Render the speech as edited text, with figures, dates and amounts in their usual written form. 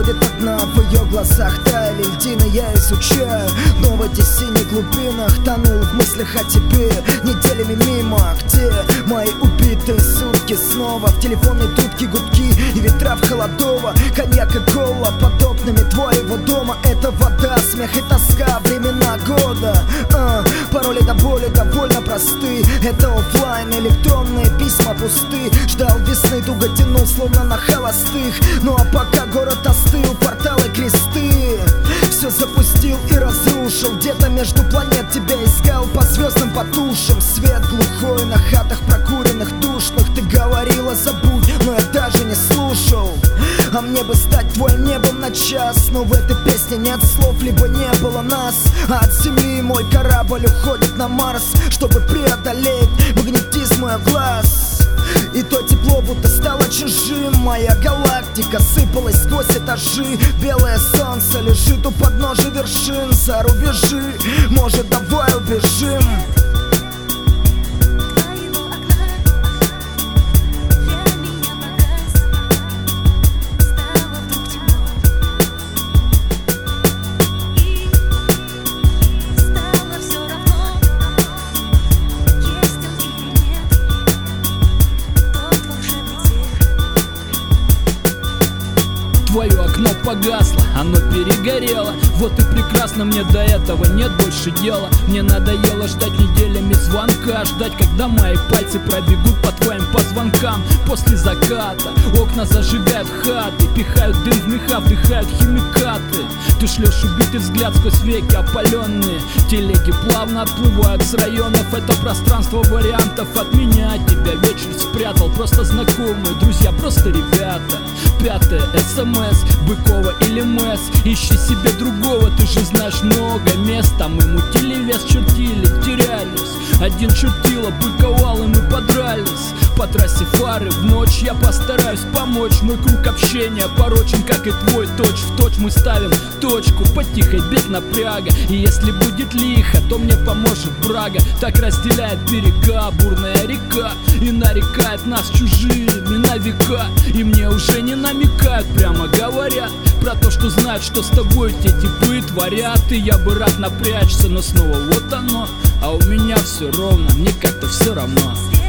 проходит одна, в ее глазах таяли льдины. Я изучаю, но в этих синих глубинах тонул в мыслях о тебе. Неделями мимо, где мои убитые сутки? Снова в телефонной трубке гудки и ветра в холодово. Коньяк и кола под окнами твоего дома. Это вода, смех и тоска, времена года. Пароли до боли довольно просты. Это оффлайн, электронные письма пусты. Ждал весны, туго тянул, словно на холостых. Ну а пока город остыл, порталы, кресты все запустил и разрушил. Где-то между планет тебя искал, по звездам, по тушам. Свет глухой на хатах прокуренных, душных. Ты говорила забудь, но я даже не слушал. А мне бы стать твоим небом на час. Но в этой песне нет слов, либо не было нас. А от Земли мой корабль уходит на Марс, чтобы преодолеть магнетизм ее глаз. И то тепло будто стало чужим. Моя галактика сыпалась сквозь этажи. Белое солнце лежит у подножия вершин. За рубежи, может, давай убежим. Твое окно погасло, оно перегорело. Вот и прекрасно, мне до этого нет больше дела. Мне надоело ждать неделями звонка, ждать, когда мои пальцы пробегут по твоим позвонкам. После заката окна зажигают хаты, пихают дым в меха, вдыхают химикаты. Ты шлешь убитый взгляд сквозь веки опаленные. Телеги плавно отплывают с районов. Это пространство вариантов от меня. Тебя вечер спрятал, просто знакомые друзья, просто ребята. Пятое СМС, Быкова или МС. Ищи себе другого, ты же знаешь много мест. Там мы мутили вес, чертили, терялись. Один чертила, быковал, и мы подрались. По трассе фары в ночь я постараюсь помочь. Мой круг общения порочен, как и твой. Точь в точь мы ставим точку по тихой, без напряга. И если будет лихо, то мне поможет брага. Так разделяет берега бурная река, и нарекает нас чужими на века. И мне уже не намекают, прямо говорят про то, что знают, что с тобой те типы творят. И я бы рад напрячься, но снова вот оно. А у меня все ровно, мне как-то все равно.